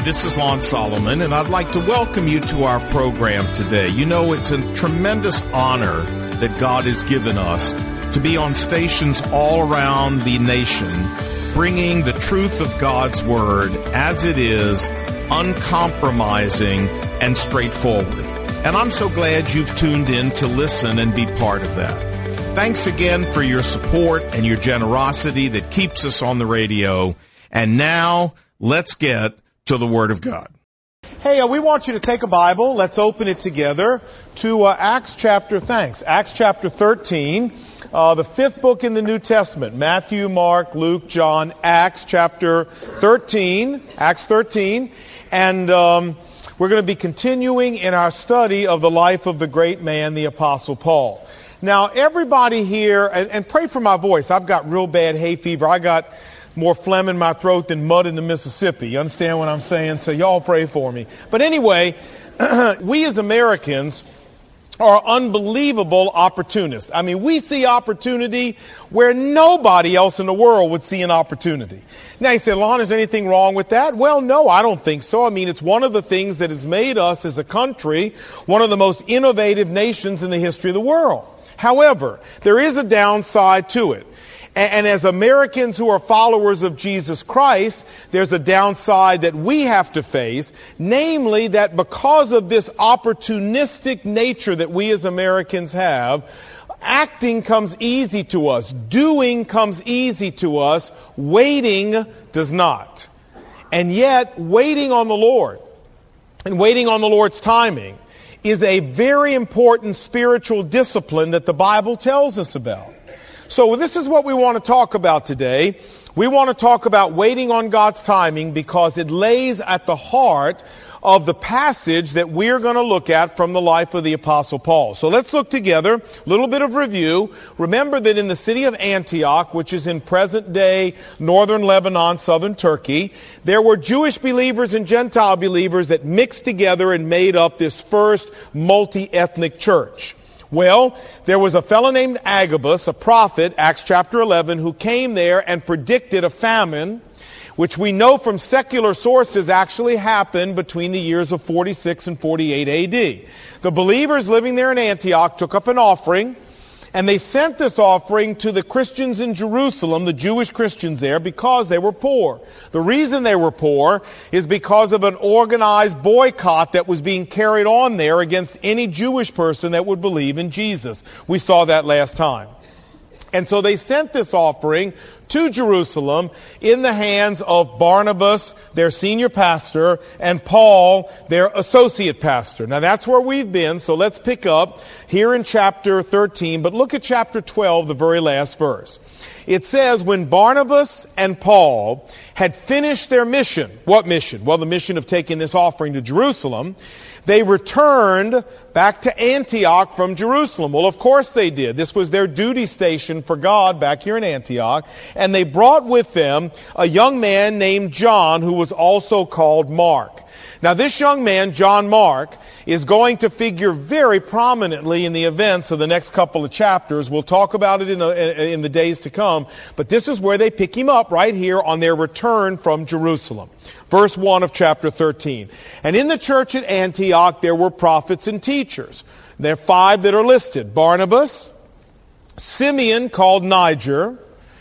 this is Lon Solomon, and I'd like to welcome you to our program today. You know, it's a tremendous honor that God has given us to be on stations all around the nation, bringing the truth of God's Word as it is, uncompromising and straightforward. And I'm so glad you've tuned in to listen and be part of that. Thanks again for your support and your generosity that keeps us on the radio. And now, let's get to the Word of God. Hey, we want you to take a Bible. Let's open it together to Acts chapter 13, the fifth book in the New Testament. Matthew, Mark, Luke, John, Acts chapter 13. And we're going to be continuing in our study of the life of the great man, the Apostle Paul. Now, everybody here, and pray for my voice. I've got real bad hay fever. I got more phlegm in my throat than mud in the Mississippi. You understand what I'm saying? So y'all pray for me. But anyway, we as Americans are unbelievable opportunists. I mean, we see opportunity where nobody else in the world would see an opportunity. Now you say, Lon, is there anything wrong with that? Well, no, I don't think so. I mean, it's one of the things that has made us as a country one of the most innovative nations in the history of the world. However, there is a downside to it. And as Americans who are followers of Jesus Christ, there's a downside that we have to face, namely that because of this opportunistic nature that we as Americans have, acting comes easy to us, doing comes easy to us, waiting does not. And yet, waiting on the Lord and waiting on the Lord's timing is a very important spiritual discipline that the Bible tells us about. So this is what we want to talk about today. We want to talk about waiting on God's timing because it lays at the heart of the passage that we're going to look at from the life of the Apostle Paul. So let's look together, a little bit of review. Remember that in the city of Antioch, which is in present-day northern Lebanon, southern Turkey, there were Jewish believers and Gentile believers that mixed together and made up this first multi-ethnic church. Well, there was a fellow named Agabus, a prophet, Acts chapter 11, who came there and predicted a famine, which we know from secular sources actually happened between the years of 46 and 48 A.D. The believers living there in Antioch took up an offering, and they sent this offering to the Christians in Jerusalem, the Jewish Christians there, because they were poor. The reason they were poor is because of an organized boycott that was being carried on there against any Jewish person that would believe in Jesus. We saw that last time. And so they sent this offering to Jerusalem in the hands of Barnabas, their senior pastor, and Paul, their associate pastor. Now that's where we've been, so let's pick up here in chapter 13, but look at chapter 12, the very last verse. It says, when Barnabas and Paul had finished their mission, what mission? Well, the mission of taking this offering to Jerusalem, they returned back to Antioch from Jerusalem. Well, of course they did. This was their duty station for God back here in Antioch. And they brought with them a young man named John, who was also called Mark. Now, this young man, John Mark, is going to figure very prominently in the events of the next couple of chapters. We'll talk about it in the days to come. But this is where they pick him up, right here on their return from Jerusalem. Verse 1 of chapter 13. And in the church at Antioch there were prophets and teachers. There are 5 that are listed. Barnabas, Simeon called Niger,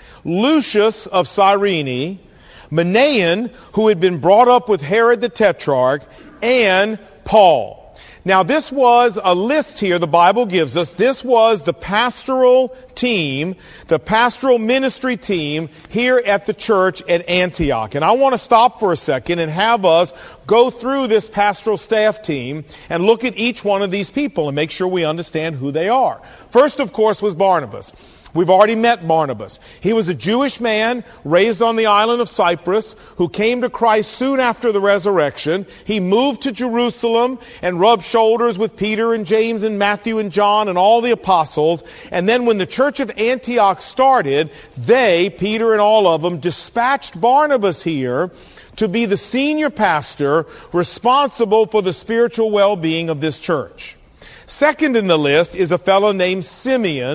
Lucius of Cyrene, Manaen, who had been brought up with Herod the Tetrarch, and Paul. Now this was a list here the Bible gives us. This was the pastoral team, the pastoral ministry team here at the church at Antioch. And I want to stop for a second and have us go through this pastoral staff team and look at each one of these people and make sure we understand who they are. First, of course, was Barnabas. We've already met Barnabas. He was a Jewish man raised on the island of Cyprus who came to Christ soon after the resurrection. He moved to Jerusalem and rubbed shoulders with Peter and James and Matthew and John and all the apostles. And then when the church of Antioch started, they, Peter and all of them, dispatched Barnabas here to be the senior pastor responsible for the spiritual well-being of this church. Second in the list is a fellow named Simeon,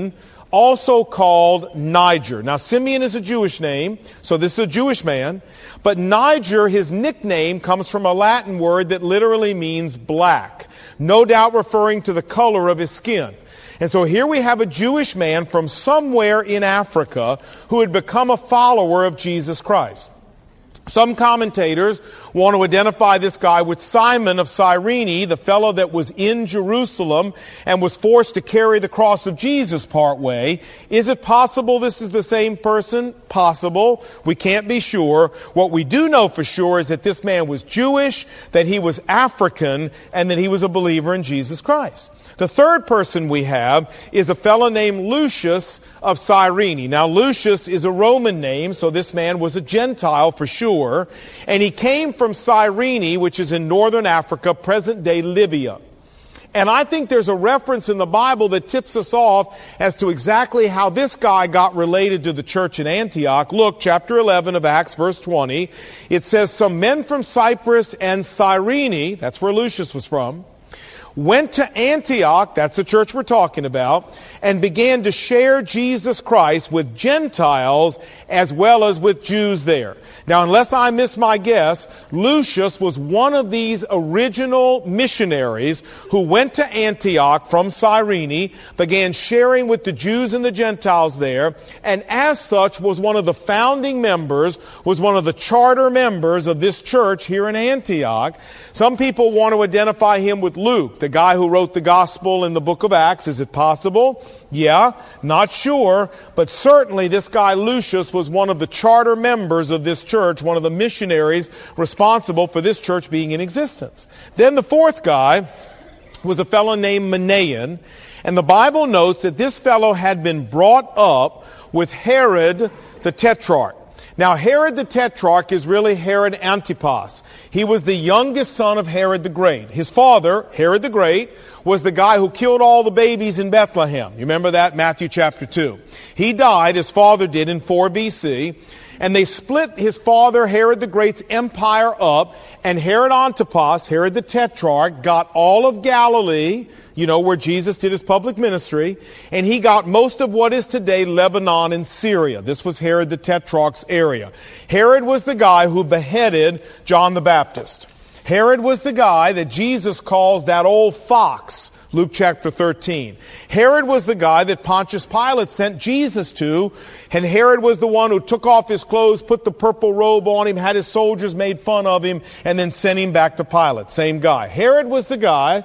also called Niger. Now, Simeon is a Jewish name, so this is a Jewish man. But Niger, his nickname, comes from a Latin word that literally means black, no doubt referring to the color of his skin. And so here we have a Jewish man from somewhere in Africa who had become a follower of Jesus Christ. Some commentators want to identify this guy with Simon of Cyrene, the fellow that was in Jerusalem and was forced to carry the cross of Jesus part way. Is it possible this is the same person? Possible. We can't be sure. What we do know for sure is that this man was Jewish, that he was African, and that he was a believer in Jesus Christ. The third person we have is a fellow named Lucius of Cyrene. Now, Lucius is a Roman name, so this man was a Gentile for sure. And he came from Cyrene, which is in northern Africa, present-day Libya. And I think there's a reference in the Bible that tips us off as to exactly how this guy got related to the church in Antioch. Look, chapter 11 of Acts, verse 20. It says, "Some men from Cyprus and Cyrene," that's where Lucius was from, "went to Antioch," that's the church we're talking about, "and began to share Jesus Christ with Gentiles as well as with Jews there." Now, unless I miss my guess, Lucius was one of these original missionaries who went to Antioch from Cyrene, began sharing with the Jews and the Gentiles there, and as such was one of the founding members, was one of the charter members of this church here in Antioch. Some people want to identify him with Luke, the guy who wrote the gospel in the book of Acts. Is it possible? Yeah, not sure, but certainly this guy Lucius was one of the charter members of this church, one of the missionaries responsible for this church being in existence. Then the fourth guy was a fellow named Manaen, and the Bible notes that this fellow had been brought up with Herod the Tetrarch. Now, Herod the Tetrarch is really Herod Antipas. He was the youngest son of Herod the Great. His father, Herod the Great, was the guy who killed all the babies in Bethlehem. You remember that? Matthew chapter 2. He died, his father did, in 4 BC. And they split his father, Herod the Great's empire up. And Herod Antipas, Herod the Tetrarch, got all of Galilee, you know, where Jesus did his public ministry. And he got most of what is today Lebanon and Syria. This was Herod the Tetrarch's area. Herod was the guy who beheaded John the Baptist. Herod was the guy that Jesus calls that old fox, Luke chapter 13. Herod was the guy that Pontius Pilate sent Jesus to, and Herod was the one who took off his clothes, put the purple robe on him, had his soldiers made fun of him, and then sent him back to Pilate. Same guy. Herod was the guy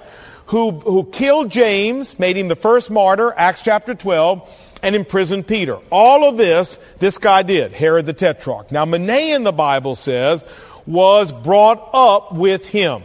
who killed James, made him the first martyr, Acts chapter 12, and imprisoned Peter. All of this guy did, Herod the Tetrarch. Now, Manaen, the Bible says, was brought up with him.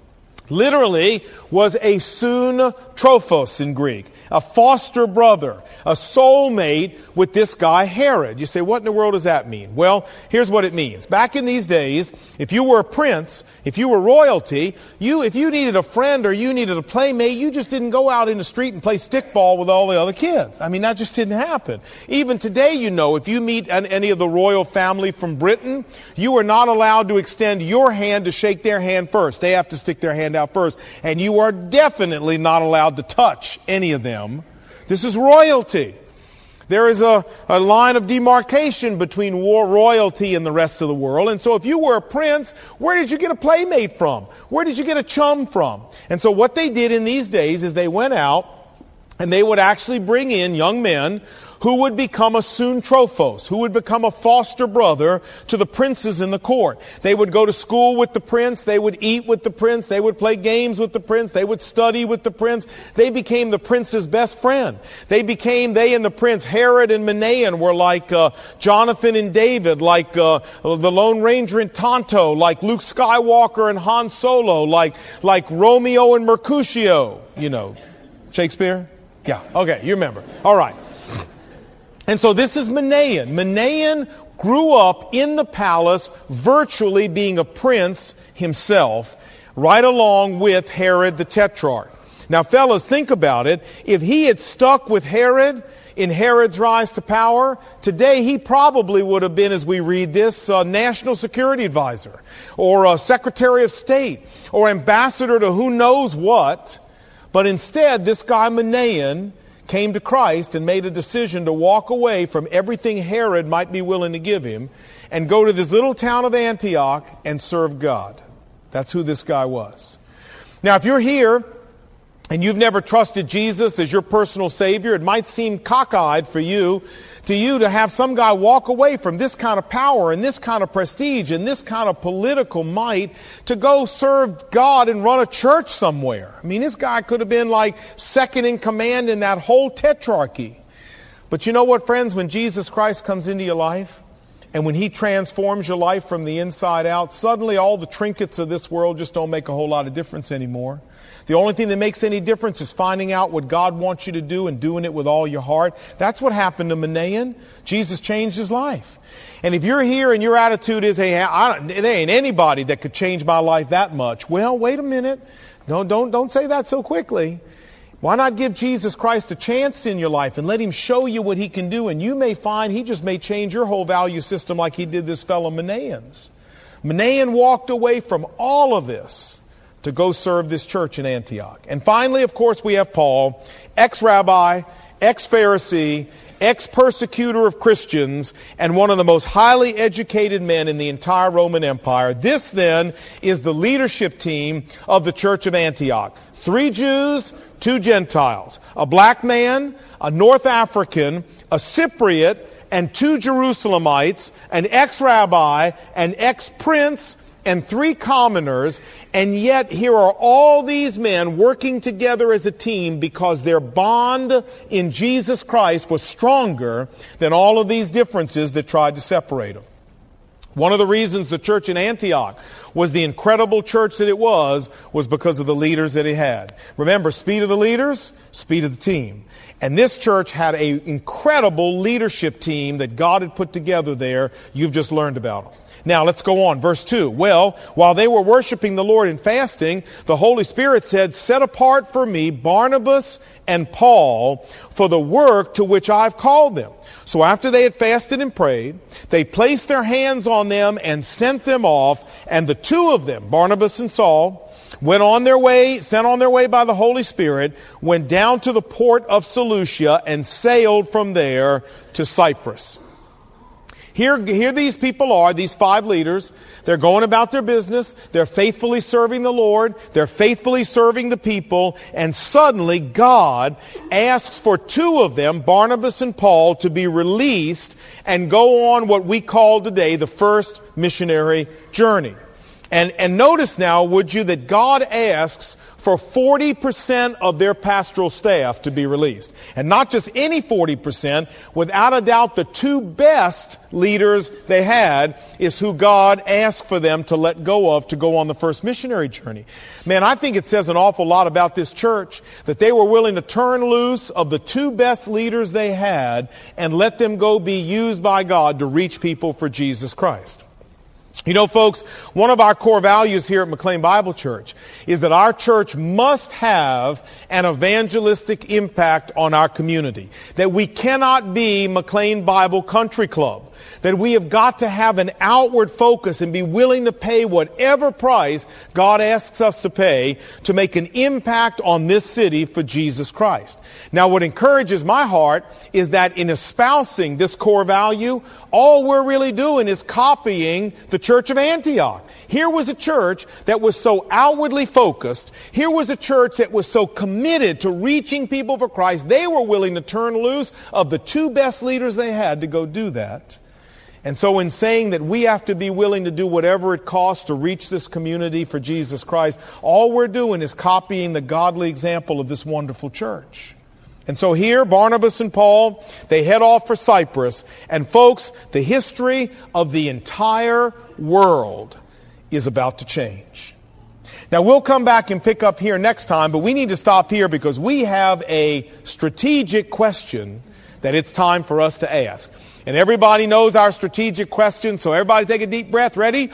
Literally was a soon-trophos in Greek, a foster brother, a soulmate with this guy Herod. You say, what in the world does that mean? Well, here's what it means. Back in these days, if you were a prince, if you were royalty, if you needed a friend or you needed a playmate, you just didn't go out in the street and play stickball with all the other kids. I mean, that just didn't happen. Even today, you know, if you meet any of the royal family from Britain, you are not allowed to extend your hand to shake their hand first. They have to stick their hand out first. And you are definitely not allowed to touch any of them. This is royalty. There is a line of demarcation between royalty and the rest of the world. And so if you were a prince, where did you get a playmate from? Where did you get a chum from? And so what they did in these days is they went out and they would actually bring in young men who would become a soon-trophos, who would become a foster brother to the princes in the court. They would go to school with the prince, they would eat with the prince, they would play games with the prince, they would study with the prince. They became the prince's best friend. They and the prince, Herod and Manaen, were like Jonathan and David, like the Lone Ranger and Tonto, like Luke Skywalker and Han Solo, like Romeo and Mercutio. You know, Shakespeare? Yeah, okay, you remember. All right. And so this is Manaen. Manaen grew up in the palace, virtually being a prince himself, right along with Herod the Tetrarch. Now, fellas, think about it. If he had stuck with Herod in Herod's rise to power, today he probably would have been, as we read this, national security advisor, or secretary of state, or ambassador to who knows what. But instead, this guy Manaen came to Christ and made a decision to walk away from everything Herod might be willing to give him and go to this little town of Antioch and serve God. That's who this guy was. Now, if you're here and you've never trusted Jesus as your personal Savior, it might seem cockeyed for you to have some guy walk away from this kind of power and this kind of prestige and this kind of political might to go serve God and run a church somewhere. I mean, this guy could have been like second in command in that whole tetrarchy. But you know what, friends? When Jesus Christ comes into your life and when He transforms your life from the inside out, suddenly all the trinkets of this world just don't make a whole lot of difference anymore. The only thing that makes any difference is finding out what God wants you to do and doing it with all your heart. That's what happened to Manaen. Jesus changed his life. And if you're here and your attitude is, hey, there ain't anybody that could change my life that much. Well, wait a minute. No, don't say that so quickly. Why not give Jesus Christ a chance in your life and let Him show you what He can do? And you may find He just may change your whole value system like He did this fellow Manaen's. Manaen walked away from all of this to go serve this church in Antioch. And finally, of course, we have Paul, ex-rabbi, ex-Pharisee, ex-persecutor of Christians, and one of the most highly educated men in the entire Roman Empire. This, then, is the leadership team of the church of Antioch. 3 Jews, 2 Gentiles, a black man, a North African, a Cypriot, and 2 Jerusalemites, an ex-rabbi, an ex-prince, and 3 commoners, and yet here are all these men working together as a team because their bond in Jesus Christ was stronger than all of these differences that tried to separate them. One of the reasons the church in Antioch was the incredible church that it was because of the leaders that it had. Remember, speed of the leaders, speed of the team. And this church had an incredible leadership team that God had put together there. You've just learned about them. Now, let's go on. Verse 2. Well, while they were worshiping the Lord and fasting, the Holy Spirit said, set apart for me Barnabas and Paul for the work to which I've called them. So after they had fasted and prayed, they placed their hands on them and sent them off. And the 2 of them, Barnabas and Saul, sent on their way by the Holy Spirit, went down to the port of Seleucia and sailed from there to Cyprus. Here these people are, these 5 leaders. They're going about their business. They're faithfully serving the Lord. They're faithfully serving the people. And suddenly God asks for 2 of them, Barnabas and Paul, to be released and go on what we call today the first missionary journey. And notice now, would you, that God asks for 40% of their pastoral staff to be released. And not just any 40%, without a doubt the 2 best leaders they had is who God asked for them to let go of to go on the first missionary journey. Man, I think it says an awful lot about this church that they were willing to turn loose of the 2 best leaders they had and let them go be used by God to reach people for Jesus Christ. You know, folks, one of our core values here at McLean Bible Church is that our church must have an evangelistic impact on our community. That we cannot be McLean Bible Country Club. That we have got to have an outward focus and be willing to pay whatever price God asks us to pay to make an impact on this city for Jesus Christ. Now, what encourages my heart is that in espousing this core value, all we're really doing is copying the church of Antioch. Here was a church that was so outwardly focused. Here was a church that was so committed to reaching people for Christ. They were willing to turn loose of the 2 best leaders they had to go do that. And so in saying that we have to be willing to do whatever it costs to reach this community for Jesus Christ, all we're doing is copying the godly example of this wonderful church. And so here, Barnabas and Paul, they head off for Cyprus. And folks, the history of the entire world is about to change. Now, we'll come back and pick up here next time, but we need to stop here because we have a strategic question that it's time for us to ask. And everybody knows our strategic question, so everybody take a deep breath. Ready?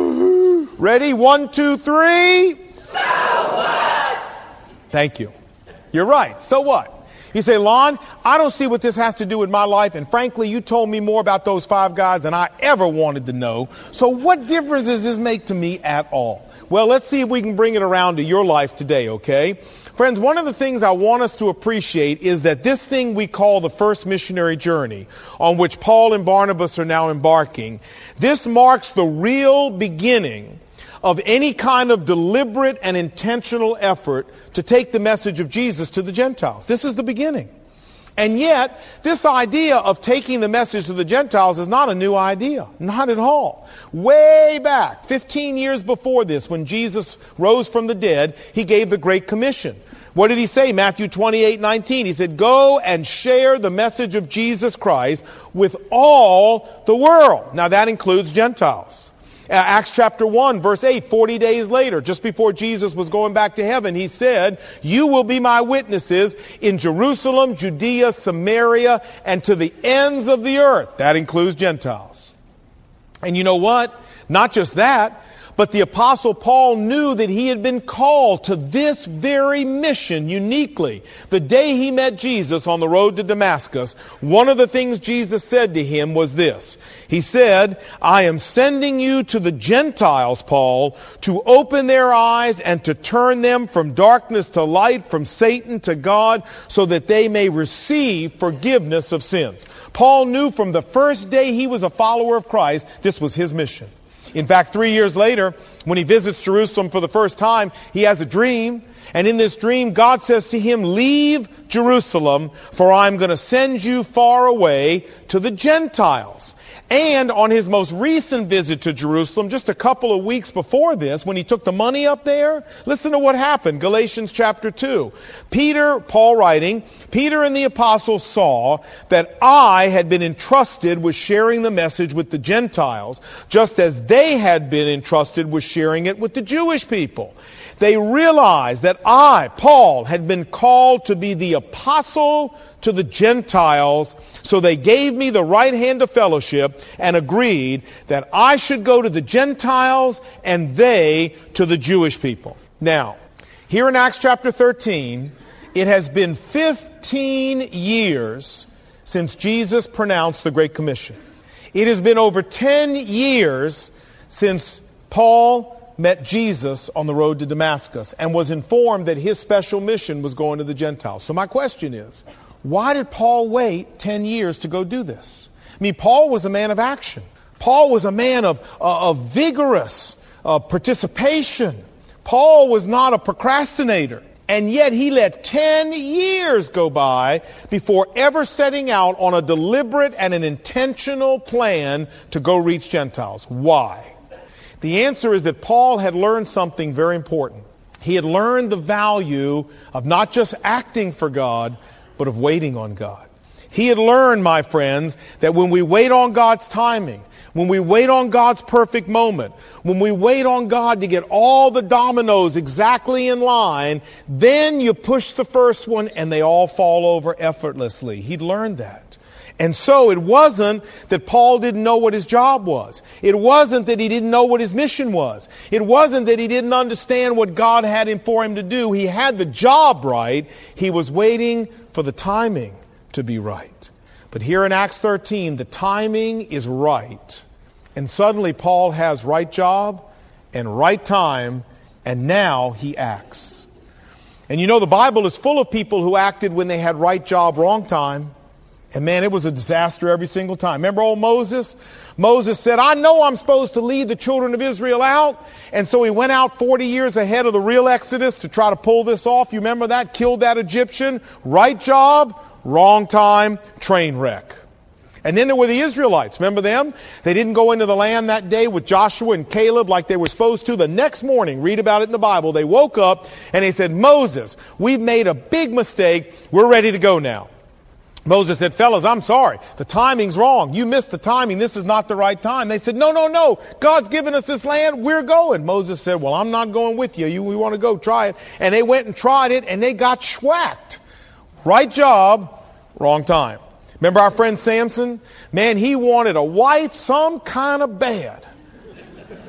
Ready? 1, 2, 3. So what? Thank you. You're right. So what? You say, Lon, I don't see what this has to do with my life, and frankly, you told me more about those 5 guys than I ever wanted to know. So what difference does this make to me at all? Well, let's see if we can bring it around to your life today, okay? Friends, one of the things I want us to appreciate is that this thing we call the first missionary journey, on which Paul and Barnabas are now embarking, this marks the real beginning of any kind of deliberate and intentional effort to take the message of Jesus to the Gentiles. This is the beginning. And yet, this idea of taking the message to the Gentiles is not a new idea. Not at all. Way back, 15 years before this, when Jesus rose from the dead, he gave the Great Commission. What did he say? Matthew 28:19. He said, go and share the message of Jesus Christ with all the world. Now that includes Gentiles. Acts chapter 1, verse 8, 40 days later, just before Jesus was going back to heaven, he said, you will be my witnesses in Jerusalem, Judea, Samaria, and to the ends of the earth. That includes Gentiles. And you know what? Not just that, but the Apostle Paul knew that he had been called to this very mission uniquely. The day he met Jesus on the road to Damascus, one of the things Jesus said to him was this. He said, I am sending you to the Gentiles, Paul, to open their eyes and to turn them from darkness to light, from Satan to God, so that they may receive forgiveness of sins. Paul knew from the first day he was a follower of Christ, this was his mission. In fact, 3 years later, when he visits Jerusalem for the first time, he has a dream. And in this dream, God says to him, leave Jerusalem, for I'm going to send you far away to the Gentiles. And on his most recent visit to Jerusalem, just a couple of weeks before this, when he took the money up there, listen to what happened. Galatians chapter 2. Paul writing, Peter and the apostles saw that I had been entrusted with sharing the message with the Gentiles, just as they had been entrusted with sharing it with the Jewish people. They realized that I, Paul, had been called to be the apostle to the Gentiles, so they gave me the right hand of fellowship and agreed that I should go to the Gentiles and they to the Jewish people. Now, here in Acts chapter 13, it has been 15 years since Jesus pronounced the Great Commission. It has been over 10 years since Paul met Jesus on the road to Damascus and was informed that his special mission was going to the Gentiles. So my question is, why did Paul wait 10 years to go do this? I mean, Paul was a man of action. Paul was a man of vigorous participation. Paul was not a procrastinator. And yet he let 10 years go by before ever setting out on a deliberate and an intentional plan to go reach Gentiles. Why? The answer is that Paul had learned something very important. He had learned the value of not just acting for God, but of waiting on God. He had learned, my friends, that when we wait on God's timing, when we wait on God's perfect moment, when we wait on God to get all the dominoes exactly in line, then you push the first one and they all fall over effortlessly. He'd learned that. And so it wasn't that Paul didn't know what his job was. It wasn't that he didn't know what his mission was. It wasn't that he didn't understand what God had for him to do. He had the job right. He was waiting for the timing to be right. But here in Acts 13, the timing is right. And suddenly Paul has right job and right time, and now he acts. And you know, the Bible is full of people who acted when they had right job, wrong time. And man, it was a disaster every single time. Remember old Moses? Moses said, I know I'm supposed to lead the children of Israel out. And so he went out 40 years ahead of the real Exodus to try to pull this off. You remember that? Killed that Egyptian. Right job, wrong time, train wreck. And then there were the Israelites. Remember them? They didn't go into the land that day with Joshua and Caleb like they were supposed to. The next morning, read about it in the Bible, they woke up and they said, Moses, we've made a big mistake. We're ready to go now. Moses said, fellas, I'm sorry. The timing's wrong. You missed the timing. This is not the right time. They said, no. God's given us this land. We're going. Moses said, well, I'm not going with you. We want to go try it. And they went and tried it and they got schwacked. Right job, wrong time. Remember our friend Samson? Man, he wanted a wife some kind of bad.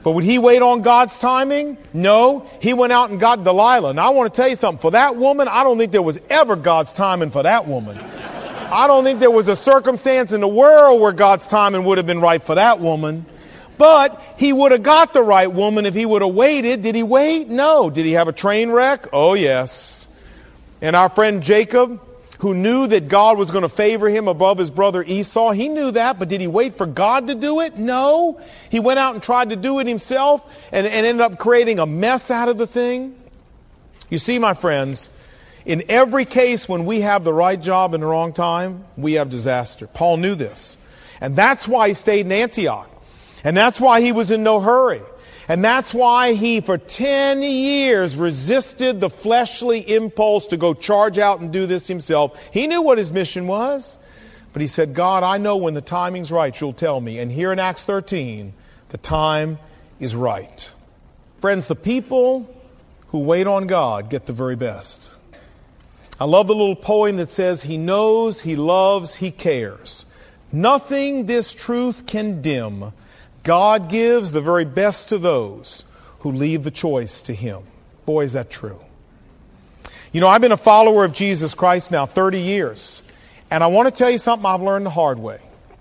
But would he wait on God's timing? No. He went out and got Delilah. Now, I want to tell you something. For that woman, I don't think there was ever God's timing for that woman. I don't think there was a circumstance in the world where God's timing would have been right for that woman. But he would have got the right woman if he would have waited. Did he wait? No. Did he have a train wreck? Oh, yes. And our friend Jacob, who knew that God was going to favor him above his brother Esau, he knew that, but did he wait for God to do it? No. He went out and tried to do it himself and ended up creating a mess out of the thing. You see, my friends, in every case when we have the right job in the wrong time, we have disaster. Paul knew this. And that's why he stayed in Antioch. And that's why he was in no hurry. And that's why he, for 10 years, resisted the fleshly impulse to go charge out and do this himself. He knew what his mission was. But he said, God, I know when the timing's right, you'll tell me. And here in Acts 13, the time is right. Friends, the people who wait on God get the very best. I love the little poem that says, He knows, He loves, He cares. Nothing this truth can dim. God gives the very best to those who leave the choice to Him. Boy, is that true. You know, I've been a follower of Jesus Christ now 30 years. And I want to tell you something I've learned the hard way.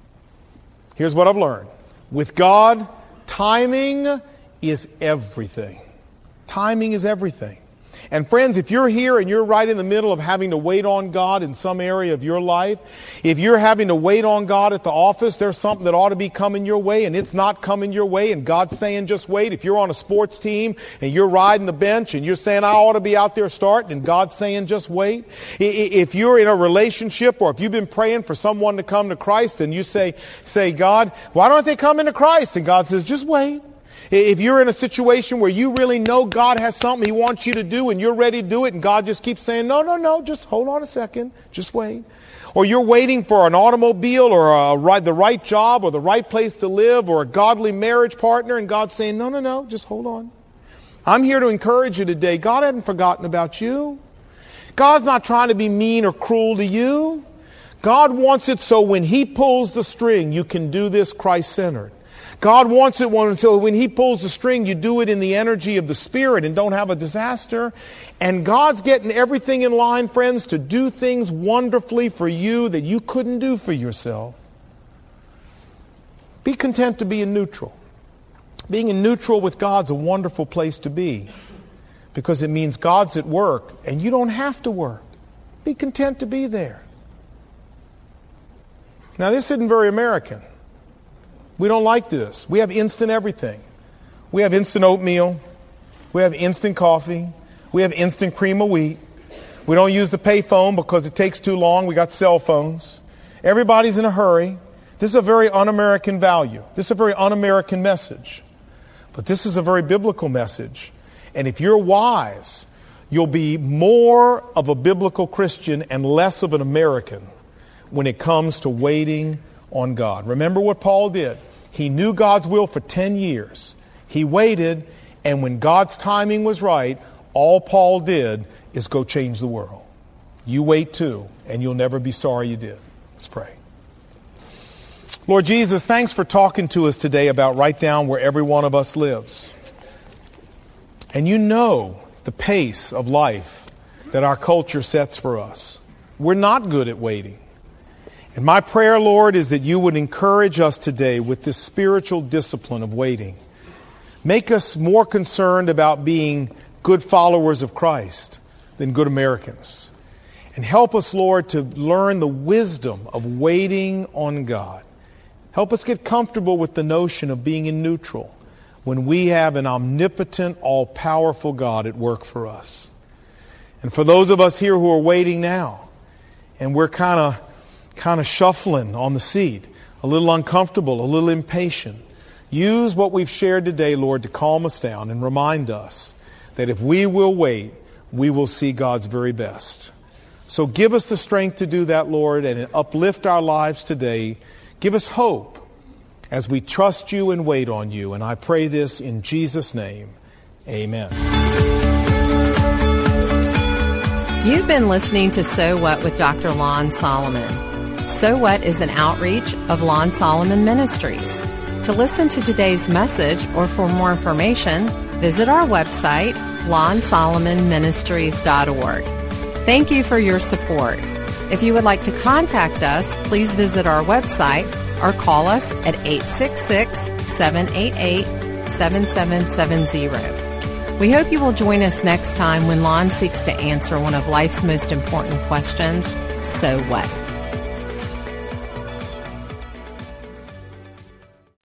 Here's what I've learned. With God, timing is everything. Timing is everything. And friends, if you're here and you're right in the middle of having to wait on God in some area of your life, if you're having to wait on God at the office, there's something that ought to be coming your way and it's not coming your way and God's saying just wait. If you're on a sports team and you're riding the bench and you're saying I ought to be out there starting and God's saying just wait. If you're in a relationship or if you've been praying for someone to come to Christ and you say God, why don't they come into Christ? And God says just wait. If you're in a situation where you really know God has something He wants you to do and you're ready to do it and God just keeps saying, no, just hold on a second, just wait. Or you're waiting for an automobile or the right job or the right place to live or a godly marriage partner and God's saying, no, just hold on. I'm here to encourage you today. God hasn't forgotten about you. God's not trying to be mean or cruel to you. God wants it so when He pulls the string, you can do this Christ-centered. God wants it so when He pulls the string, you do it in the energy of the Spirit and don't have a disaster. And God's getting everything in line, friends, to do things wonderfully for you that you couldn't do for yourself. Be content to be in neutral. Being in neutral with God's a wonderful place to be because it means God's at work and you don't have to work. Be content to be there. Now, this isn't very American. We don't like this. We have instant everything. We have instant oatmeal. We have instant coffee. We have instant cream of wheat. We don't use the payphone because it takes too long. We got cell phones. Everybody's in a hurry. This is a very un-American value. This is a very un-American message. But this is a very biblical message. And if you're wise, you'll be more of a biblical Christian and less of an American when it comes to waiting on God. Remember what Paul did. He knew God's will for 10 years. He waited, and when God's timing was right, all Paul did is go change the world. You wait too, and you'll never be sorry you did. Let's pray. Lord Jesus, thanks for talking to us today about right down where every one of us lives. And you know the pace of life that our culture sets for us. We're not good at waiting. And my prayer, Lord, is that you would encourage us today with this spiritual discipline of waiting. Make us more concerned about being good followers of Christ than good Americans. And help us, Lord, to learn the wisdom of waiting on God. Help us get comfortable with the notion of being in neutral when we have an omnipotent, all-powerful God at work for us. And for those of us here who are waiting now, and we're kind of shuffling on the seat, a little uncomfortable, a little impatient. Use what we've shared today, Lord, to calm us down and remind us that if we will wait, we will see God's very best. So give us the strength to do that, Lord, and uplift our lives today. Give us hope as we trust you and wait on you. And I pray this in Jesus' name. Amen. You've been listening to So What with Dr. Lon Solomon. So What is an outreach of Lon Solomon Ministries. To listen to today's message or for more information, visit our website, LonSolomonMinistries.org. Thank you for your support. If you would like to contact us, please visit our website or call us at 866-788-7770. We hope you will join us next time when Lon seeks to answer one of life's most important questions, so what?